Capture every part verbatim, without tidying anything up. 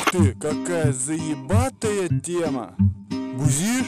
ты, какая заебатая тема. Бузишь?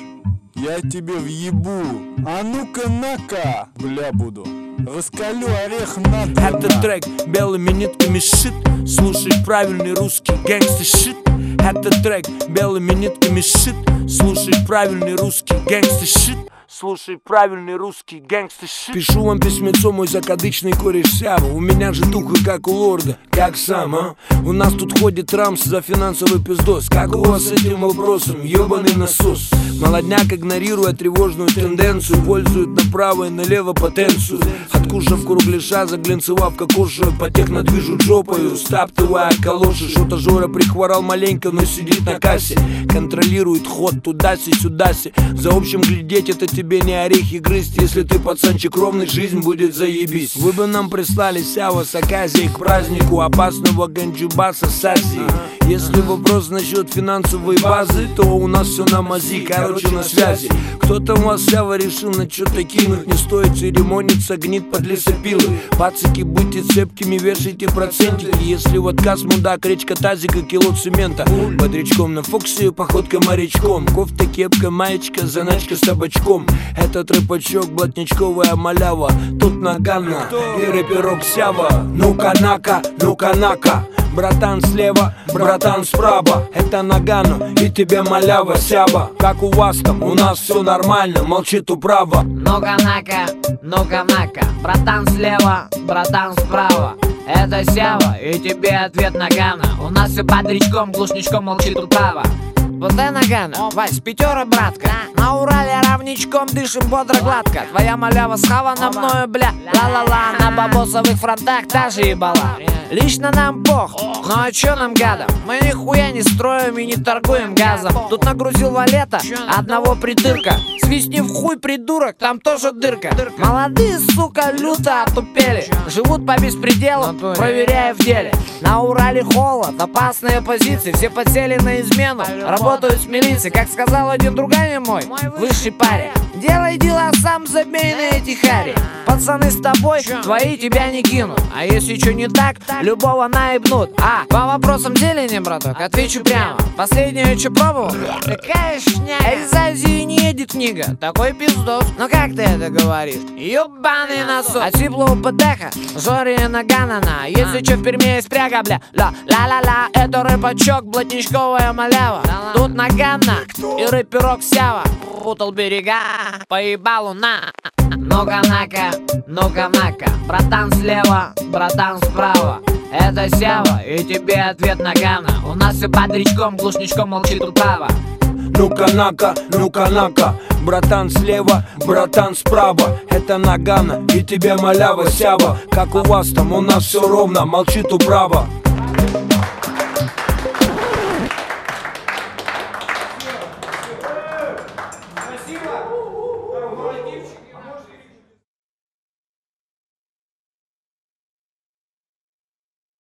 Я тебе въебу. А ну-ка на-ка, бля буду. Раскалю орех надо. Это трек белыми нитками шит. Слушай правильный русский гэнгста шит. Это трек белыми нитками шит. Слушай правильный русский гэнгста шит. Слушай правильный русский гэнгста шит. Пишу вам письмецо, мой закадычный кореш Сява. У меня же тухло, как у лорда. Как сам, а? У нас тут ходит Рамс за финансовый пиздос. Как у вас с этим вопросом? Ёбаный насос. Молодняк, игнорируя тревожную тенденцию, пользует направо и налево потенцию. Откушав кругляша, заглянцевав кокошую, потек движут жопою, стаптывая калоши. Что-то Жора прихворал маленько, но сидит на кассе. Контролирует ход туда-си, сюда-си. За общим глядеть это тебе не орехи грызть. Если ты пацанчик ровный, жизнь будет заебись. Вы бы нам прислали Сява с оказией к празднику опасного ганджубаса с Азии. Если вопрос насчет финансовой базы, то у нас все на мази, короче на связи. Кто-то у вас Сява решил на что-то кинуть. Не стоит церемониться, гнит под лесопилы. Пацики, будьте цепкими, вешайте процентики. Если в отказ мудак, речка тазика, кило цемента. Бодрячком на Фоксе, походка морячком. Кофта, кепка, маечка, заначка с табачком. Этот рэпачок, блатничковая малява. Тут Нагана и рэперок Сява. Ну-ка нака, ну-ка нака. Братан слева, братан справа. Это Нагано и тебе малява Сява. Как у вас там? У нас все нормально, молчит управа. Ну-ка нака, ну-ка нака. Братан слева, братан справа. Это Сява и тебе ответ Нагано. У нас все бодрячком, глушничком молчит управа. Вот это Нагано, Вась, пятера, братка. На Урале равничком дышим бодро гладко. Твоя малява схавана мною, бля, ла-ла-ла. На бабосовых фронтах та же ебала. Лично нам пох, ну а чё нам гадом? Мы нихуя не строим и не торгуем газом. Тут нагрузил валета, одного придырка. Свистни в хуй, придурок, там тоже дырка. Молодые, сука, люто отупели. Живут по беспределу, проверяя в деле. На Урале холод, опасные позиции. Все подсели на измену, работают с милицией. Как сказал один друган мой, высший парень: делай дела сам, забей на эти хари. Пацаны с тобой, твои тебя не кинут. А если что не так, любого наебнут. А, по вопросам зелени, браток, отвечу прямо. Последнее, что пробовал? Такая шняга. Из Азии не едет книга, такой пиздос. Но как ты это говоришь? Ёбаный насос. А теплого ПТХ, Жори Наганана. Если что в Перми есть пряга, бля, ла-ла-ла-ла. Это рэпачок, блатничковая малява. Тут Нагана и рэперок Сява. Путал берега, поебалу на. Ну-ка нака, ну-ка нака. Братан слева, братан справа. Это Сява и тебе ответ Нагано. У нас все бодрячком, глушничком молчит управа. Ну-ка нака, ну-ка нака. Братан слева, братан справа. Это Нагано и тебе малява Сява. Как у вас там? У нас все ровно, молчит управа.